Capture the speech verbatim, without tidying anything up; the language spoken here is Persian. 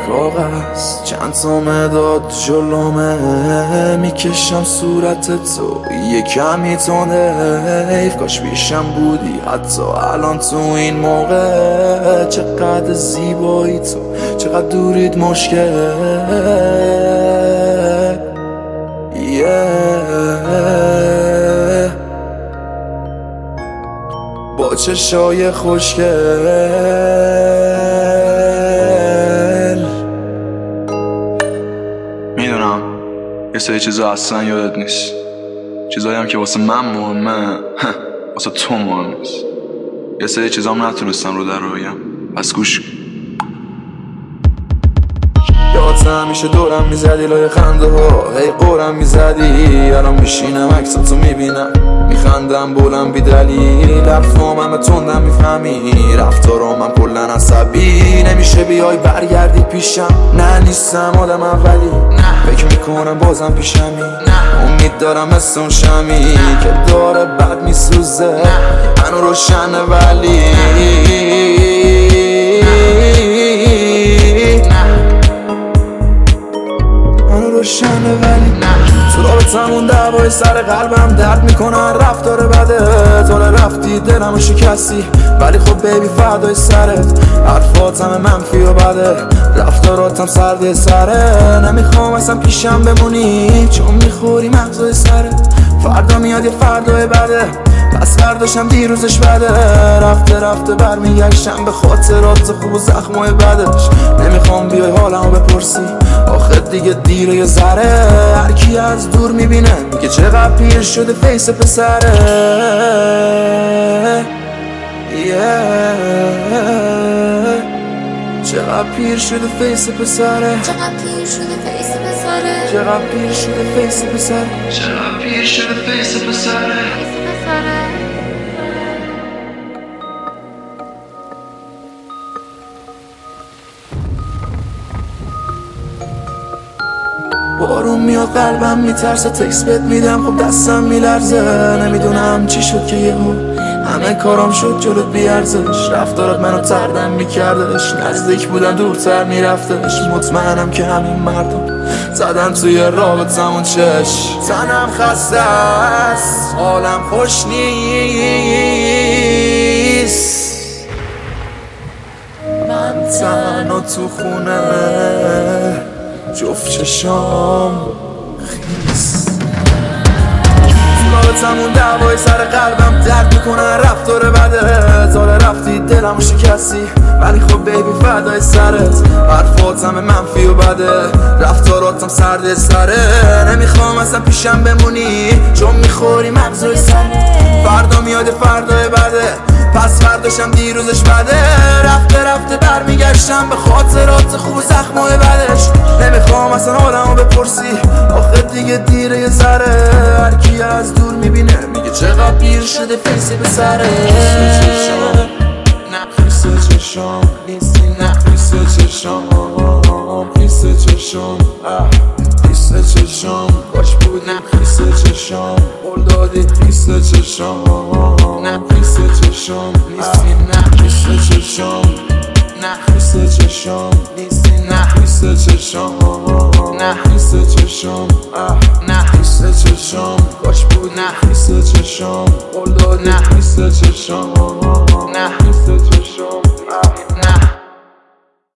کاغذ چند تا مداد جلومه، میکشم صورت تو یه کمی تونه. حیف کاش پیشم بودی حتی الان تو این موقع. چقدر زیبایی تو، چقدر دورید مشکل. yeah. با چشای خوشگل. میدونم یه سری چیزا اصلا یادت نیست، چیزایی هم که واسه من مهمه واسه تو مهم نیست. یه سری چیزا هم نتونستم رو در رو بگم، پس گوش کن. یادت همیشه دورم میزدی لای خنده ها، هی قورم میزدی. الان میشینم عکساتو میبینم میخندم بولم بی دلیل. حرفام همه تندم میفهمی، رفتارام هم کلن عصبی. نمیشه بیای برگردی پیشم، نه نیستم آدم اولی. فکر میکنم بازم پیشمی، امید دارم مثل اون شمی که داره بد میسوزه منو روشنه ولی. روشنه ولی تو رابطمون دعوای سر قلبم درد میکنن. رفتار بده تو رفتی دلمو شکستی، ولی خب بیبی فدای سرت. حرفاتم منفی و بده، رفتاراتم سرد سره. نمیخوام اصلا پیشم بمونی چون میخوری مغزای سرت. فردا میاد یه فردای بده، پس فرداشم دیروزش بده. رفته رفته برمیگشتم به خاطرات خوب و زخمای بدش. نمیخوام بیای حالمو بپرسی، آخه دیگه دیره یه ذره. هرکی از دور میبینه میگه چقدر پیر شده فیس پسره. yeah. چقدر پیر شده فیس پسره. چقدر پیر شده فیس پسره. چقدر پیر شده فیس پسره. چقدر پیر شده فیس پسره. بارون میاد قلبم میترسه، تکس بهت میدم خب دستم میلرزه. نمیدونم چی شد که یهو همه کارام شد جلوت بیارزش. رفتارات منو تردم میکردش، نزدیک بودن دورتر میرفتش. مطمئنم که همین مردم زدن توی رابطمون چش. تنم خسته است، حالم خوش نیست. من تنها تو خونه جفت چشام خیس. رابطمون دعوای سر قلبم درد میکنن. رفتار بده زال رفتی دلمو شکستی، ولی خب بیبی فدای سرت. حرفاتم منفی و بده، رفتاراتم سرد سره. نمیخوام اصلا پیشم بمونی چون میخوری مغزای سرت. فردا میاد فردای بده، پس فرداشم دیروزش بده. رفته رفته برمیگشتم به خاطرات خوب و زخمای بدش. نمیخوام اصلا حالمو بپرسی، آخه دیگه دیره یه ذره. هرکی از دور میبینه میگه چقدر پیر شده فیس پسره. نه خیس چشام نیستی، نه خیس چشام خیس چشام خیس چشام کاش بود. نه خیس چشام قول دادی خیس چشام. نه خیس چشام نیستی، نه خیس چشام. نه خیس چشام نیستی، نه خیس چشام. نه خیس چشام نه خیس چشام کاش بود. نه خیس چشام قول دادی خیس چشام. نه خیس چشام.